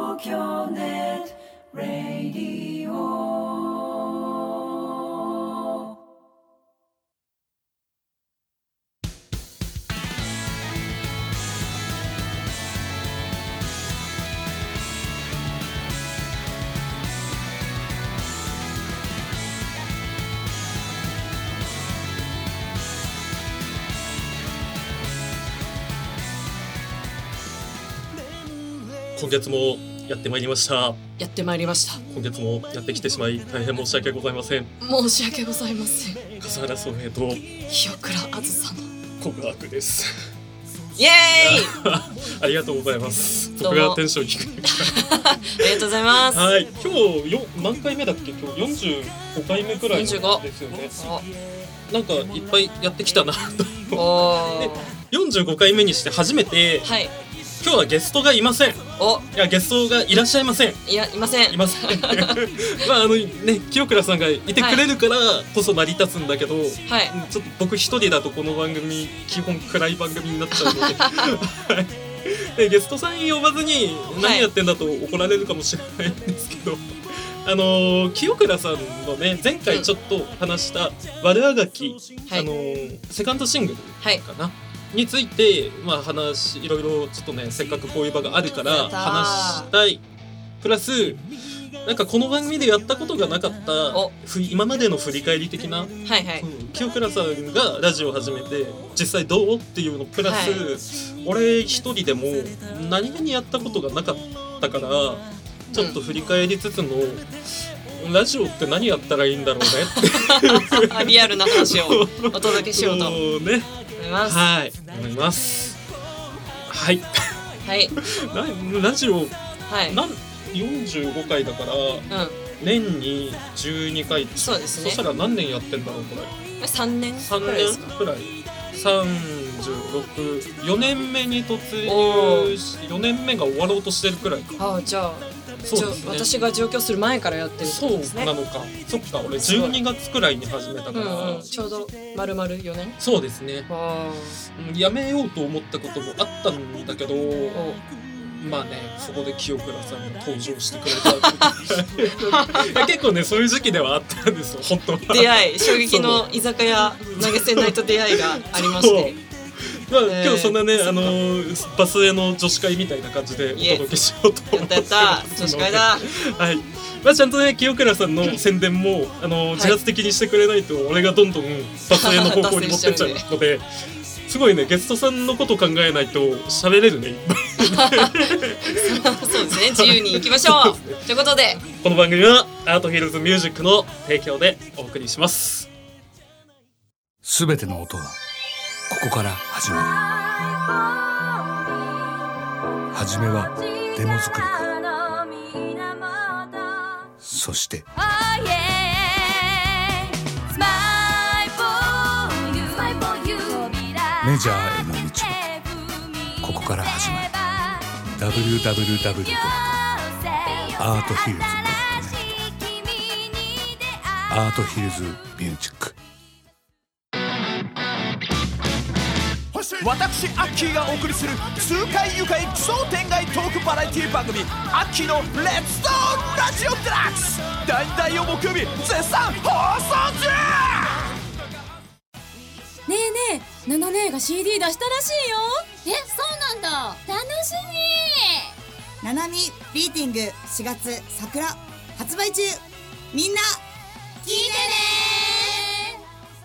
東京ネットラディオ。 今月もやってまいりました。 やってまいりました。 今月もやってきてしまい大変申し訳ございません。 申し訳ございません。 笠原宗平と清倉あずさの告白です。 イエーイありがとうございます。僕がテンション低いありがとうございます。 はい、今日何回目だっけ。今日45回目くらいですよね。なんかいっぱいやってきたなとで45回目にして初めて、 はい、 今日はゲストがいません。いや、ゲストがいらっしゃいません。 いませんまあね、清倉さんがいてくれるからこそ成り立つんだけど、はい、ちょっと僕一人だとこの番組基本暗い番組になっちゃうのででゲストさん呼ばずに何やってんだと怒られるかもしれないんですけど、清倉さんのね、前回ちょっと話した悪あがき、セカンドシングルかな、について、まあ、いろいろちょっとね、せっかくこういう場があるから話したい。プラスなんかこの番組でやったことがなかった今までの振り返り的な、清倉さんがラジオを始めて実際どうっていうのプラス、俺一人でも何気にやったことがなかったからちょっと振り返りつつの、ラジオって何やったらいいんだろうねってリアルな話をお届けしようとね、思います。はい、ラジオ、45回だから、年に12回。そうですね。そしたら何年やってんだろうこれ。3年くらい。36、4年目に突入し、4年目が終わろうとしてるくらいか。じゃあ私が上京する前からやってるってことですね。 そうなのか。そっか、俺12月くらいに始めたから、 ちょうど丸々4年。 そうですね。やめようと思ったこともあったんだけど、まあね、そこで清倉さんが登場してくれた結構ね、そういう時期ではあったんですよ、本当は。 出会い、衝撃の居酒屋投げ銭ナイト出会いがありましてまあ、今日そんなね、バスへの女子会みたいな感じでお届けしようと思ってます。 やった女子会だ。 はい、まあ、ちゃんとね、清倉さんの宣伝も自発的にしてくれないと、俺がどんどんバスへの方向に持ってっちゃうので、すごいね、ゲストさんのこと考えないと喋れるね。 そうですね、自由に行きましょう。ということで、 この番組はアートヒルズミュージックの提供でお送りします。 すべての音はここから始まる。はじめはデモ作りから、そしてメジャーへの道はここから始まる。 www.arthills.net アートヒルズミュージック。 私アッキーがお送りする痛快愉快奇想天外トークバラエティ番組、アッキーのレッツトーラジオデラックス、第2第4木曜日絶賛放送中。 ねえねえ、ナナ姉が CD 出したらしいよ。そうなんだ、楽しみ。 ナナミビーティング4月桜発売中。みんな聞いてね。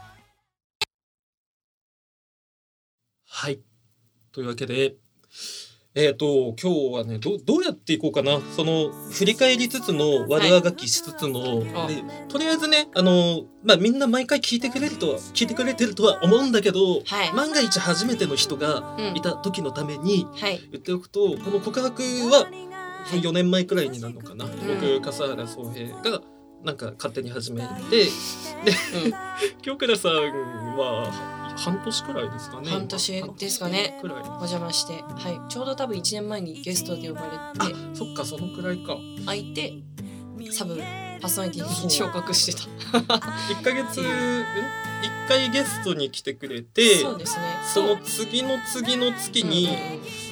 はい、というわけで、今日はね、どうやっていこうかな。その振り返りつつの悪あがきしつつの、でとりあえずね、まあ、みんな毎回聞いてくれてるとは思うんだけど、万が一初めての人がいた時のために言っておくと、この告白は4年前くらいになるのかな。僕、笠原宗平がなんか勝手に始めて、で、清倉さんは半年くらいですかね。 半年ですかね。お邪魔して、ちょうど多分1年前にゲストで呼ばれて、 そっか、そのくらいか。 空いてサブパーソナリティに昇格してた。 1ヶ月1回ゲストに来てくれて、 そうですね。 その次の次の月に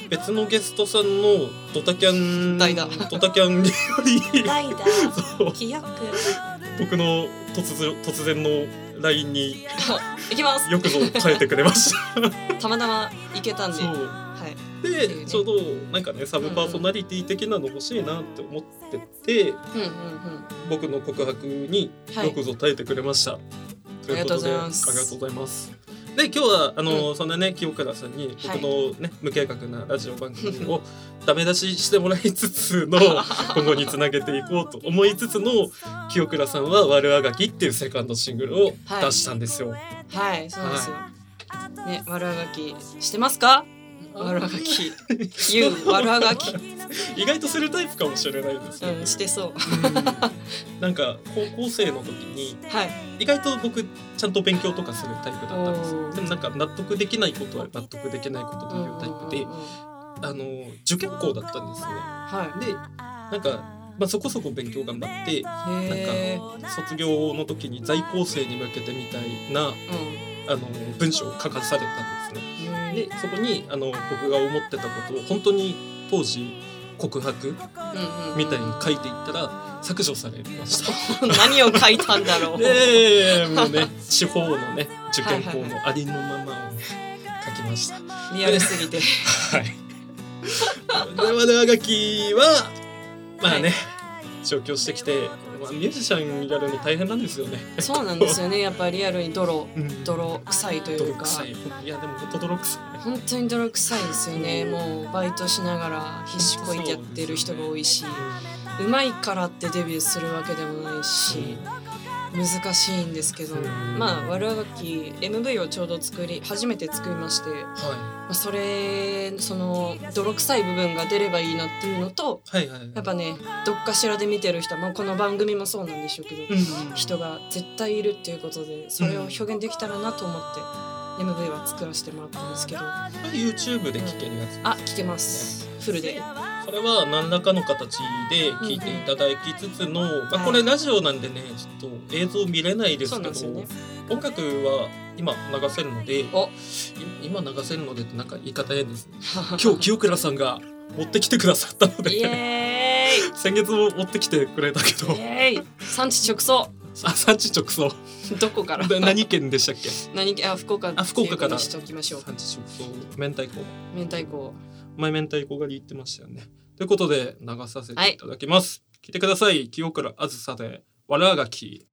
別のゲストさんのドタキャン代打ドタキャンにより代打そう記憶僕の突然の LINE に行きますよくぞ変えてくれましたたまたま行けたんで、 そうはいで、 ねちょうどなんかねサブパーソナリティ的なの欲しいなって思ってて、 うんうんうん僕の告白にはいよくぞ耐えてくれました、ということでありがとうございますありがとうございますで今日はそんなね清倉さんに僕のね、無計画なラジオ番組をダメ出ししてもらいつつの今後につなげていこうと思いつつの清倉さんは悪あがきっていうセカンドシングルを出したんですよ、 はいそうですよ、ね悪あがきしてますか悪あがき悪あがき意外とするタイプかもしれないですよね、 してそうなんか高校生の時にはい意外と僕ちゃんと勉強とかするタイプだったんですよ。 おーでもなんか納得できないことは納得できないことというタイプで、受験校だったんですね。 はでなんか、そこそこ勉強頑張っていへなんか卒業の時に在校生に向けてみたいな文章を書かされたんですね。でそこに僕が思ってたことを本当に当時告白みたいに書いていったら削除されました何を書いたんだろうもうね地方のね受験校のありのままを、ね、書きましたリアルすぎてはいで和田がきはまあね、上京してきて、ミュージシャンやるの大変なんですよねそうなんですよねやっぱりリアルに泥臭いというか泥臭いいやでも本当泥臭い本当に泥臭いですよねもうバイトしながら必死こいてやってる人が多いしうまいからってデビューするわけでもないし難しいんですけどまあ悪あがき MV をちょうど初めて作りまして、その泥臭い部分が出ればいいなっていうのと、やっぱねどっかしらで見てる人は、この番組もそうなんでしょうけど、人が絶対いるっていうことでそれを表現できたらなと思って、MV は作らせてもらったんですけど YouTube で聴けるやつ聴けますフルでそれは何らかの形で聴いていただきつつの、これラジオなんでねちょっと映像見れないですけど、音楽は今流せるので今流せるのでってなんか言い方変ですね今日清倉さんが持ってきてくださったのでイエーイ先月も持ってきてくれたけど産地直送産地直送どこから何県でしたっけ福岡からしておきましょう産地直送明太子前明太子狩り言ってましたよねということで流させていただきます、聞いてください清倉あずさで悪あがき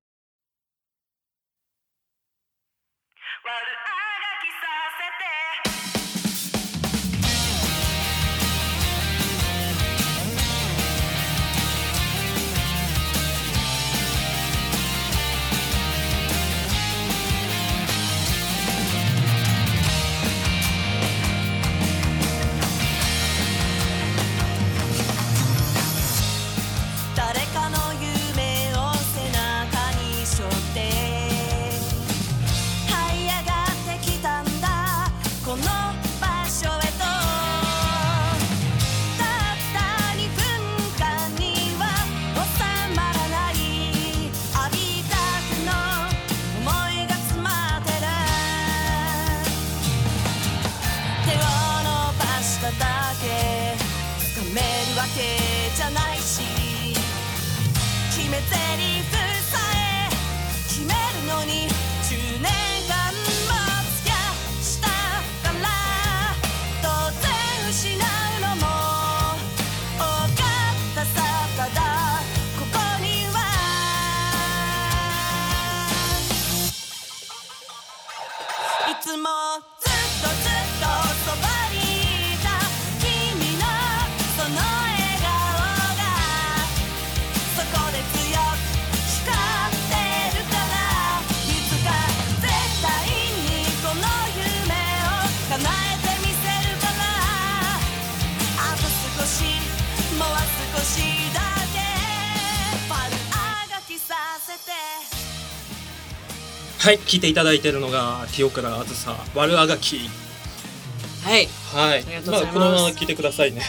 はい、聞いていただいているのが清倉あずさ悪あがきはいはい、このまま聞いてくださいね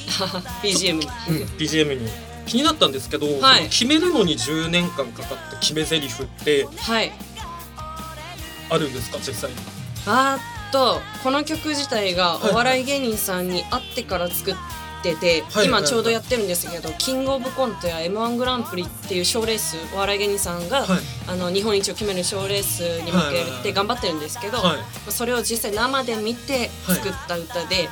BGM に、 BGM に気になったんですけど、決めるのに10年間かかった決め台詞ってあるんですか実際にこの曲自体がお笑い芸人さんに会ってから作ってて、今ちょうどやってるんですけど、キングオブコントや M1 グランプリっていう賞レース、お笑い芸人さんが、日本一を決める賞レースに向けて頑張ってるんですけど、それを実際生で見て作った歌で、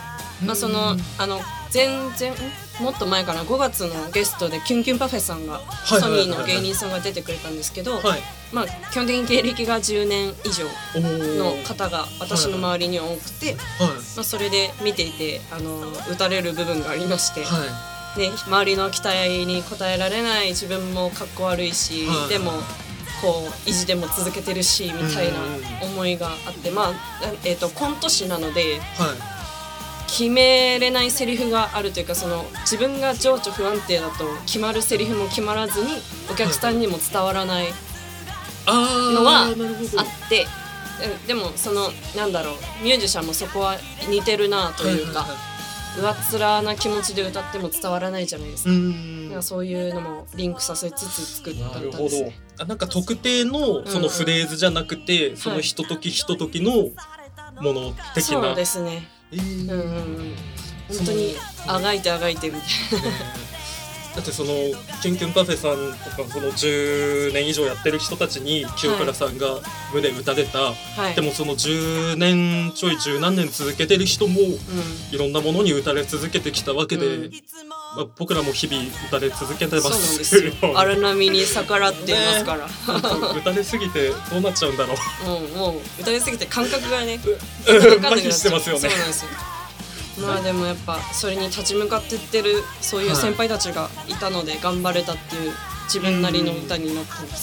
もっと前かな、5月のゲストでキュンキュンパフェさんが、ソニーの芸人さんが出てくれたんですけど、基本的に芸歴が10年以上の方が私の周りには多くて、それで見ていて打たれる部分がありまして、周りの期待に応えられない自分もかっこ悪いし、でもこう意地でも続けてるしみたいな思いがあって、コント師なので、決めれないセリフがあるというか、自分が情緒不安定だと決まるセリフも決まらずにお客さんにも伝わらないのはあって、でもミュージシャンもそこは似てるなというか、上っ面な気持ちで歌っても伝わらないじゃないですか。そういうのもリンクさせつつ作った歌ですね。 なんか特定のそのフレーズじゃなくて、そのひとときひとときのもの的な。 そうですね。本当にあがいてみたいなだってそのキュンキュンパフェさんとかその10年以上やってる人たちに清倉さんが胸打たれた、でもその10年ちょい10何年続けてる人もいろんなものに打たれ続けてきたわけで、僕らも日々打たれ続けてます。 そうなんですよ。荒波に逆らっていますから、 打たれすぎてどうなっちゃうんだろう。 もう打たれすぎて感覚がね麻痺してますよね。 そうなんですよ。でもやっぱそれに立ち向かってってるそういう先輩たちがいたので頑張れたっていう自分なりの歌になってます。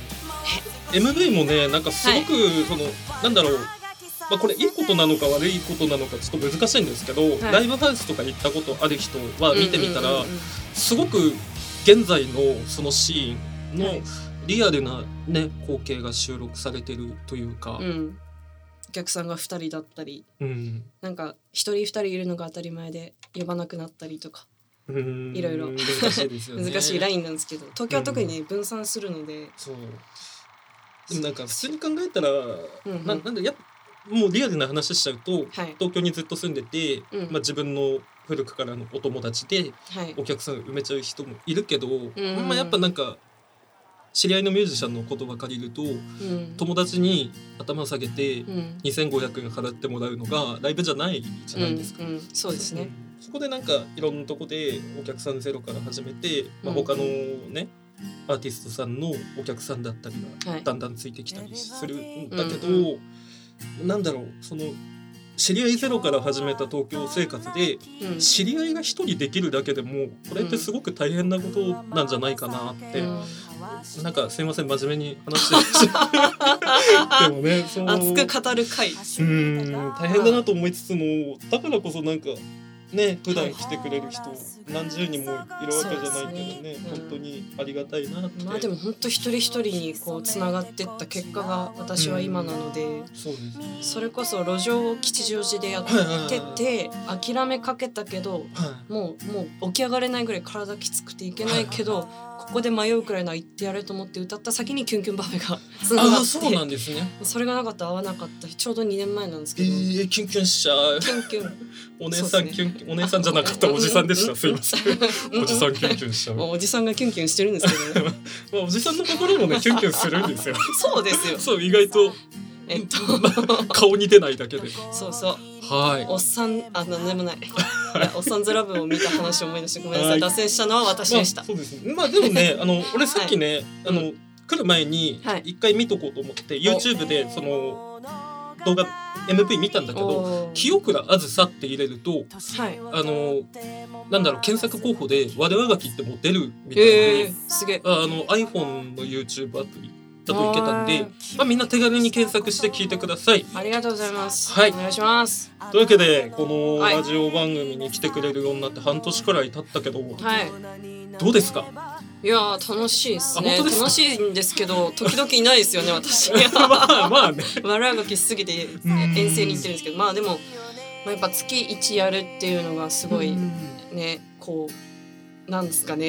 MV もね、なんかすごくなんだろう、これいいことなのか悪いことなのかちょっと難しいんですけど、ライブハウスとか行ったことある人は見てみたら、すごく現在のそのシーンのリアルなね光景が収録されてるというか。 お客さんが2人だったり、なんか1人2人いるのが当たり前で呼ばなくなったりとか、いろいろ難しいですよね。 難しいラインなんですけど、東京は特にね、分散するので、 そうでもなんか普通に考えたら、なんでもうリアルな話しちゃうと、東京にずっと住んでて、自分の古くからのお友達でお客さん埋めちゃう人もいるけど、やっぱなんか知り合いのミュージシャンの言葉借りると、友達に頭下げて2500円払ってもらうのがライブじゃないじゃないですか。 そうですね。 そこでなんかいろんなとこでお客さんゼロから始めて、他のねアーティストさんのお客さんだったりがだんだんついてきたりするんだけど、なんだろう、その知り合いゼロから始めた東京生活で、知り合いが一人できるだけでもこれってすごく大変なことなんじゃないかなって、なんかすいません真面目に話してでもね、 熱く語る回大変だなと思いつつも、だからこそなんかね、普段来てくれる人何十人もいるわけじゃないけどね、本当にありがたいなって。 でも本当一人一人にこうつながってった結果が私は今なので、それこそ路上を吉祥寺でやってて、諦めかけたけど、もう起き上がれないぐらい体きつくていけないけど、ここで迷うくらいなら言ってやれと思って歌った先にキュンキュンパフェがつながって、 そうなんですね。 それがなかったら合わなかった。ちょうど2年前なんですけど、 キュンキュンしちゃう。 キュンキュンお姉さんキュンキュン、お姉さんじゃなかったおじさんでした。すいません。おじさんキュンキュンしちゃう。 おじさんがキュンキュンしてるんですけどね。 おじさんの心もねキュンキュンするんですよ。 そうですよ。 そう意外と顔に出ないだけで。 そうそう。おっさんなんでもない。おっさんずラブを見た話を思い出してごめんなさい。脱線したのは私でした。 そうですね。でもね俺さっきね来る前に一回見とこうと思って YouTube でその動画 MV 見たんだけど、清倉あずさって入れると、なんだろう、検索候補で我和垣ってもう出るみたいに、 すげえ iPhone の YouTube アプリだといけたんで、みんな手軽に検索して聞いてください。 ありがとうございます。 はい、 お願いします。 というわけでこのラジオ番組に来てくれるようになって半年くらい経ったけど、どうですか？ いや楽しいですね。楽しいんですけど時々いないですよね私。 まあね。 笑いがきすぎて遠征に行ってるんですけど、でもやっぱ月1やるっていうのがすごいね、こうなんですかね、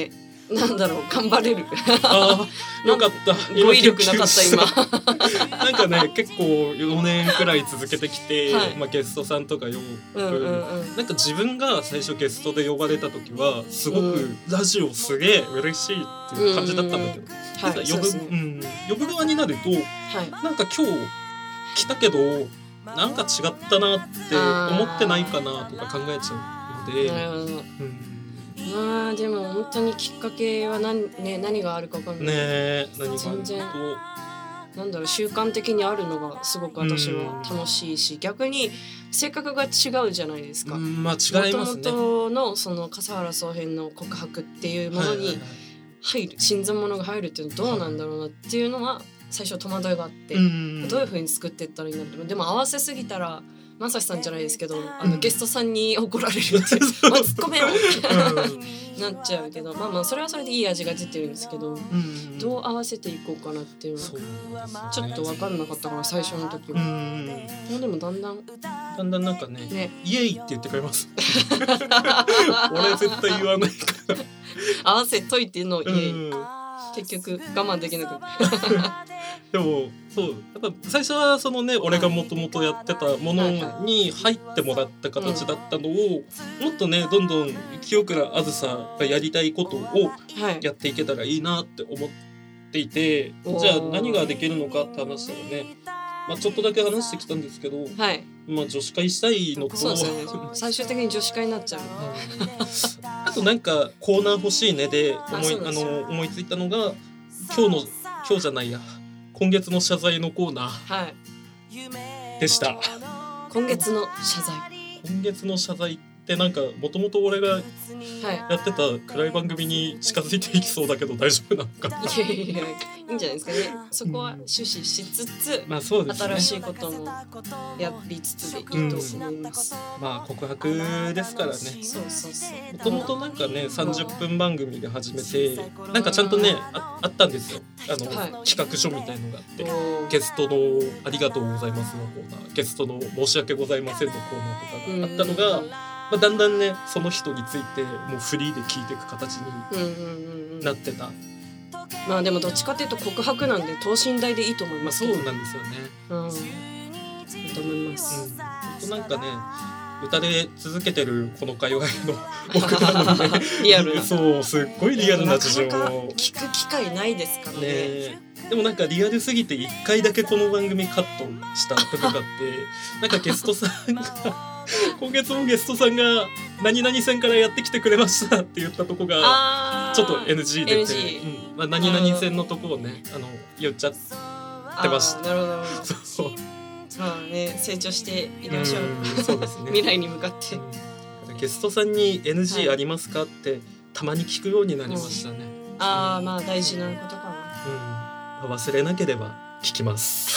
なんだろう、頑張れる。 ああ、よかった。 語彙力なかった今。 なんかね、結構4年くらい続けてきて、 はいまあ、ゲストさんとか呼ぶ、なんか自分が最初ゲストで呼ばれた時はすごくラジオすげえ嬉しいっていう感じだったんだけど、なんか呼ぶ側になると、なんか今日来たけどなんか違ったなって思ってないかなとか考えちゃうので。 なるほど。まあでも本当にきっかけは何があるか分かんない。ねえ、何が全然なんだろう、習慣的にあるのがすごく私は楽しいし、逆に性格が違うじゃないですか。 まあ違いますね。 元々のその笠原宗編の告白っていうものに入る、新参者が入るっていうのはどうなんだろうなっていうのは最初戸惑いがあって、どういう風に作っていったらいいんだろう。でも合わせすぎたらまさしさんじゃないですけど、ゲストさんに怒られるって突っ込めよってなっちゃうけど、まあそれはそれでいい味が出てるんですけど、どう合わせていこうかなっていうのはちょっと分かんなかったから最初の時は。でもだんだんなんかねイエイって言ってくれます。俺絶対言わないから合わせといてのイエイ、結局我慢できなくて。 でもそうやっぱ最初はそのね、俺がもともとやってたものに入ってもらった形だったのを、もっとねどんどん清倉あずさがやりたいことをやっていけたらいいなって思っていて、じゃあ何ができるのかって話したらね、まあ、ちょっとだけ話してきたんですけど、まあ、女子会したいのと、 そうですね、最終的に女子会になっちゃう。 あとなんかコーナー欲しいねで思いついたのが今日じゃないや今月の謝罪のコーナーでした。 今月の謝罪。 今月の謝罪ってなんかもともと俺がやってた暗い番組に近づいていきそうだけど大丈夫なのかな。 いやいいんじゃないですかね。そこは終始しつつ、 まあそうですね、 新しいこともやりつつでいいと思います。 まあ告白ですからね。もともとなんかね30分番組で始めて、なんかちゃんとね あったんですよ。企画書みたいのがあって、ゲストのありがとうございますのコーナー、ゲストの申し訳ございませんのコーナーとかがあったのが、まあ、だんだんねその人についてもうフリーで聞いていく形になってた。 まあでもどっちかというと告白なんで等身大でいいと思います。 そうなんですよね。 いいと思います。 なんかね打たれ続けてるこの界隈の僕なのでリアルなそうすっごいリアルな事情をなかなか聞く機会ないですからね。 でもなんかリアルすぎて1回だけこの番組カットしたとこがあってなんかゲストさんが今月もゲストさんが何々線からやってきてくれましたって言ったとこがちょっと NG 出て、まあ、何々線のとこをね言っちゃってました。 なるほど。 そうまあね、成長していきましょう。 そうですね。 未来に向かって。 ゲストさんに NG ありますかってたまに聞くようになりましたね。 まあ大事なことかな。 忘れなければ聞きます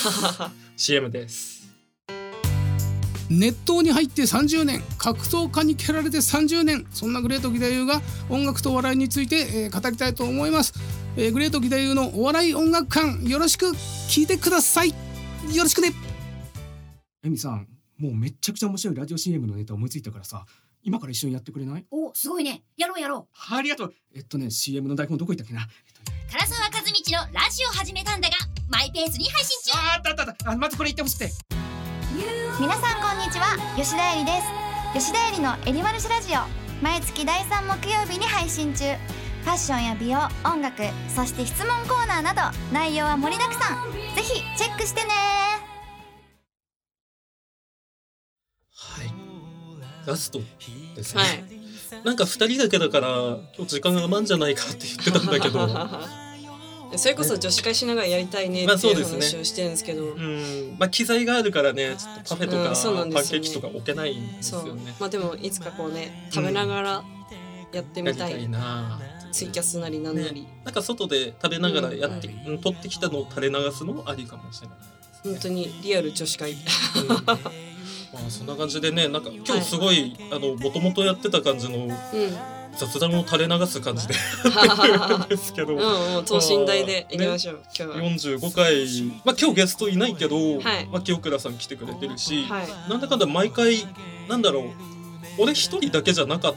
。CM です。 熱湯に入って30年、格闘家に蹴られて30年、そんなグレート義太夫が音楽と笑いについて、語りたいと思います。グレート義太夫のお笑い音楽館、よろしく聞いてください。よろしくね。エミさん、もうめっちゃくちゃ面白いラジオ CM のネタ思いついたからさ、今から一緒にやってくれない？ お、すごいね。やろう。 ありがとう。CM の台本どこ行ったっけな。 唐沢和道のラジオ始めたんだがマイペースに配信中。 まずこれ言ってほしくて。 皆さんこんにちは、吉田絵里です。吉田絵里のエリマルシラジオ、毎月第3木曜日に配信中。ファッションや美容、音楽、そして質問コーナーなど内容は盛りだくさん。ぜひチェックしてね。 ラストですね。なんか2人だけだから今日時間が余んじゃないかって言ってたんだけどそれこそ女子会しながらやりたいねっていう話をしてるんですけど、 まあ機材があるからね、ちょっとパフェとかパンケーキとか置けないんですよね。 まあでもいつかこうね食べながらやってみたいな。ツイキャスなりなんなり、 なんか外で食べながらやって取ってきたのを垂れ流すのもありかもしれないですね。 本当にリアル女子会。 まあそんな感じでね、なんか今日すごいもともとやってた感じの雑談を垂れ流す感じでですけど、 等身大でいきましょう。今日は 45回、まあ今日ゲストいないけど、まあ清倉さん来てくれてるし、なんだかんだ毎回なんだろう、俺一人だけじゃなかっ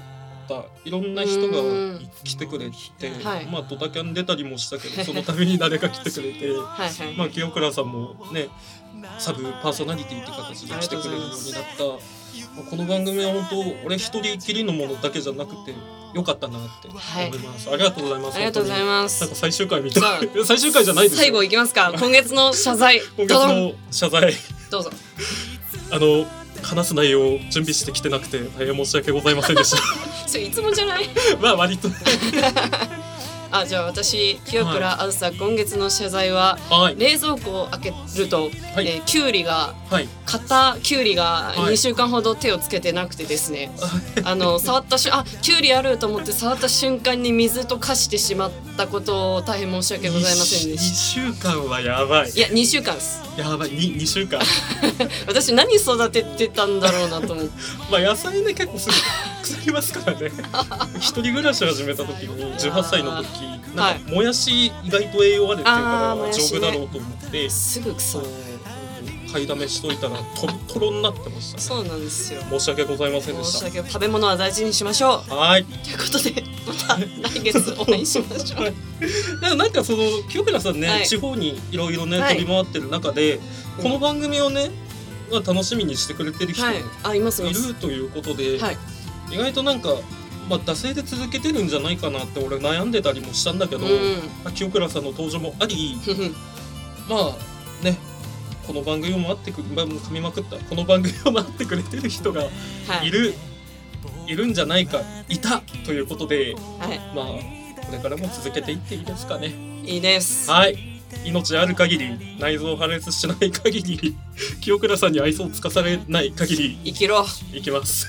ったいろんな人が来てくれて、まあドタキャン出たりもしたけどその度に誰か来てくれてまあ清倉さんもねサブパーソナリティって形で来てくれるようになった。この番組は本当俺一人きりのものだけじゃなくて良かったなって思います、ありがとうございます。 ありがとうございます。 なんか最終回みたい最終回じゃないですよ。 最後いきますか。今月の謝罪今月の謝罪どうぞ。 話す内容を準備してきてなくて大変申し訳ございませんでしたそれいつもじゃないまあ割とじゃあ私清倉あずさ今月の謝罪は、冷蔵庫を開けると、きゅうりが、片きゅうりが2週間ほど手をつけてなくてですね、触ったきゅうりあると思って触った瞬間に水と化してしまったことを大変申し訳ございませんでした。 2週間はやばい。 いや2週間ですやばい。2週間私何育ててたんだろうなと思ってまあ野菜ね結構すぐ腐りますからね一人暮らし始めた時に18歳の時なんかもやし意外と栄養あるっていうから丈夫だろうと思ってすぐ腐る買いだめしといたらトロトロになってました、ね、 そうなんですよ。 申し訳ございませんでした。 食べ物は大事にしましょう。 はいということでまた来月お会いしましょうなんかその清倉さんね、地方にいろいろね飛び回ってる中で、この番組をね楽しみにしてくれてる人がいるということで、意外となんか惰性で続けてるんじゃないかなって俺悩んでたりもしたんだけど、清倉さんの登場もありまあねこの番組を待ってく噛みまくったこの番組を待ってくれてる人がいるんじゃないかいたということで、まあこれからも続けていっていいですかね。 いいです。 はい。命ある限り内臓破裂しない限り清倉さんに愛想をつかされない限り生きろいきます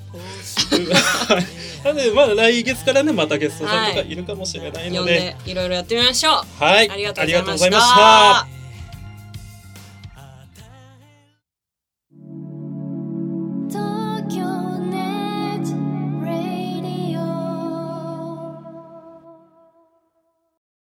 なのでまあ来月からねまたゲストさんとかいるかもしれないので、 呼んでいろいろやってみましょう。 はい、 ありがとうございました。